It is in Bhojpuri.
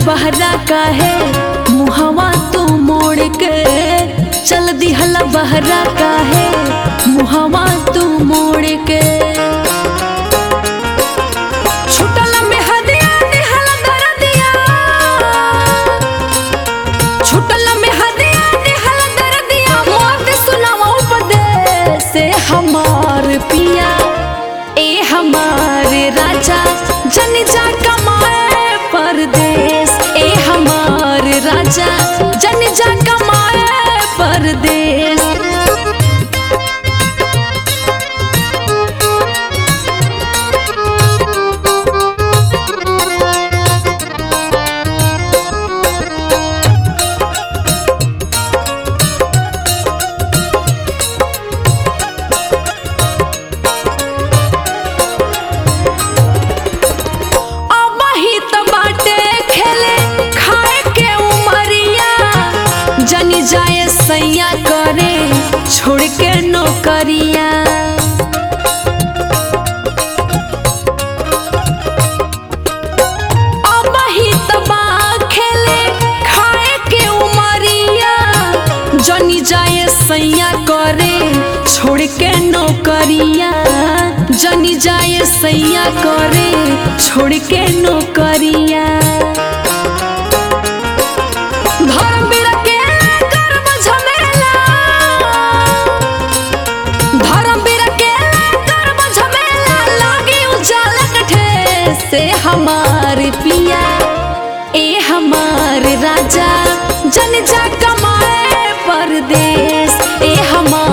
बहरा काहे मुहवा तू मोड़ के, चल दिहला बहरा काहे मुहवा तू मोड़ के। छुटला में हदिया दिहला दरदिया, छुटला में हदिया दिहला दरदिया, मोत सुनावा उपदेश से हमार पिया ए हमार राजा जन जा कमाए परदेश, ए हमार राजा जन जा कमाए परदेश। जनी जाए सैया करे छोड़ के नौकरिया, अब ही तबा खेले खाए के उमरिया। जनी जाए सैया करे छोड़ के नौकरिया, जनी जाए सैया करे छोड़ के नौकरिया। से हमार पिया ए हमार राजा जन जा कमाए परदेश, ए हमार